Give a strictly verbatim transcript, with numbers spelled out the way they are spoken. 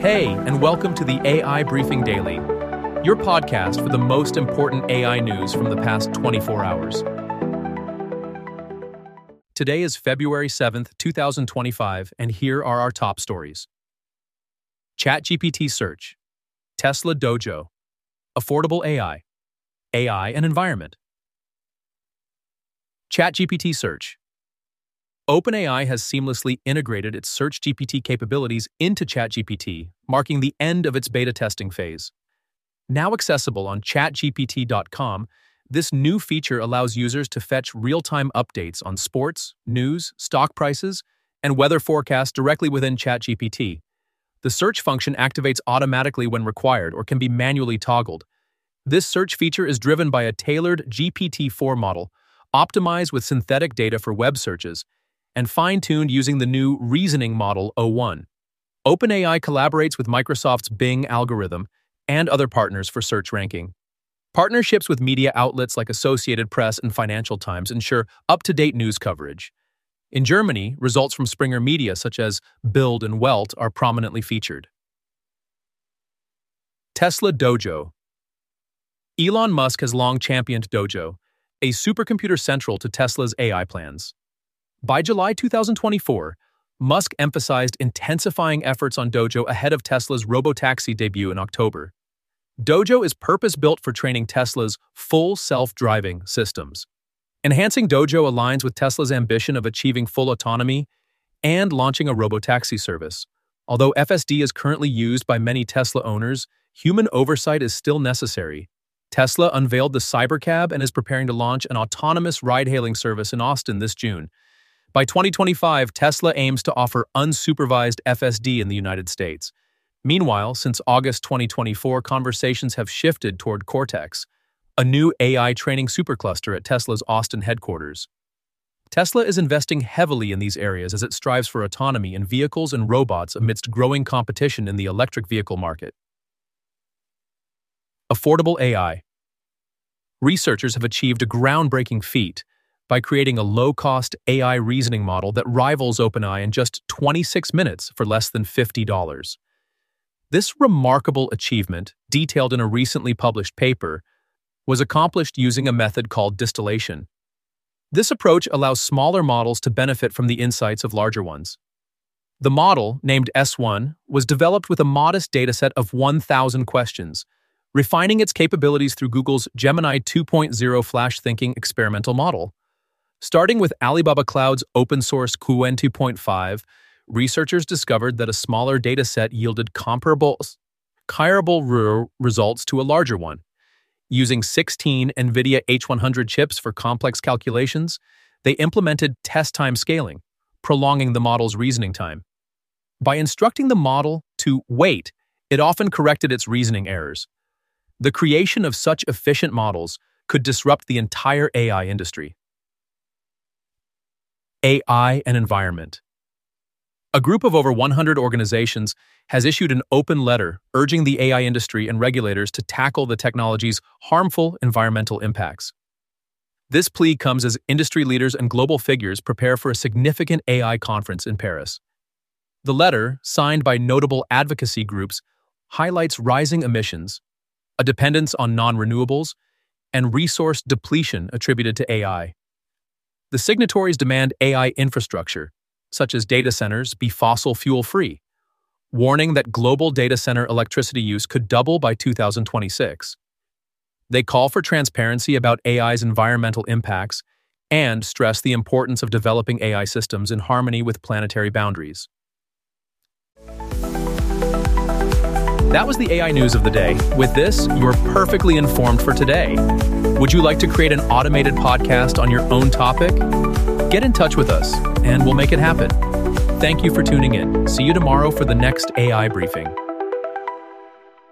Hey, and welcome to the A I Briefing Daily, your podcast for the most important A I news from the past twenty-four hours. Today is February seventh, two thousand twenty-five, and here are our top stories. ChatGPT Search, Tesla Dojo, Affordable A I, A I and Environment. ChatGPT Search. OpenAI has seamlessly integrated its Search G P T capabilities into ChatGPT, marking the end of its beta testing phase. Now accessible on chat G P T dot com, this new feature allows users to fetch real-time updates on sports, news, stock prices, and weather forecasts directly within ChatGPT. The search function activates automatically when required or can be manually toggled. This search feature is driven by a tailored G P T four model, optimized with synthetic data for web searches, and fine-tuned using the new Reasoning Model O one. OpenAI collaborates with Microsoft's Bing algorithm and other partners for search ranking. Partnerships with media outlets like Associated Press and Financial Times ensure up-to-date news coverage. In Germany, results from Springer Media such as Bild and Welt are prominently featured. Tesla Dojo. Elon Musk has long championed Dojo, a supercomputer central to Tesla's A I plans. By July two thousand twenty-four, Musk emphasized intensifying efforts on Dojo ahead of Tesla's robotaxi debut in October. Dojo is purpose-built for training Tesla's full self-driving systems. Enhancing Dojo aligns with Tesla's ambition of achieving full autonomy and launching a robotaxi service. Although F S D is currently used by many Tesla owners, human oversight is still necessary. Tesla unveiled the Cybercab and is preparing to launch an autonomous ride-hailing service in Austin this June. By twenty twenty-five, Tesla aims to offer unsupervised F S D in the United States. Meanwhile, since August twenty twenty-four, conversations have shifted toward Cortex, a new A I training supercluster at Tesla's Austin headquarters. Tesla is investing heavily in these areas as it strives for autonomy in vehicles and robots amidst growing competition in the electric vehicle market. Affordable A I. Researchers have achieved a groundbreaking feat by creating a low-cost A I reasoning model that rivals OpenAI in just twenty-six minutes for less than fifty dollars. This remarkable achievement, detailed in a recently published paper, was accomplished using a method called distillation. This approach allows smaller models to benefit from the insights of larger ones. The model, named S one, was developed with a modest dataset of one thousand questions, refining its capabilities through Google's Gemini two point oh Flash Thinking experimental model. Starting with Alibaba Cloud's open-source Qwen two point five, researchers discovered that a smaller dataset yielded comparable, comparable results to a larger one. Using sixteen NVIDIA H one hundred chips for complex calculations, they implemented test-time scaling, prolonging the model's reasoning time. By instructing the model to wait, it often corrected its reasoning errors. The creation of such efficient models could disrupt the entire A I industry. A I and Environment. A group of over one hundred organizations has issued an open letter urging the A I industry and regulators to tackle the technology's harmful environmental impacts. This plea comes as industry leaders and global figures prepare for a significant A I conference in Paris. The letter, signed by notable advocacy groups, highlights rising emissions, a dependence on non-renewables, and resource depletion attributed to A I. The signatories demand A I infrastructure, such as data centers, be fossil fuel-free, warning that global data center electricity use could double by two thousand twenty-six. They call for transparency about A I's environmental impacts and stress the importance of developing A I systems in harmony with planetary boundaries. That was the A I news of the day. With this, you're perfectly informed for today. Would you like to create an automated podcast on your own topic? Get in touch with us, and we'll make it happen. Thank you for tuning in. See you tomorrow for the next A I briefing.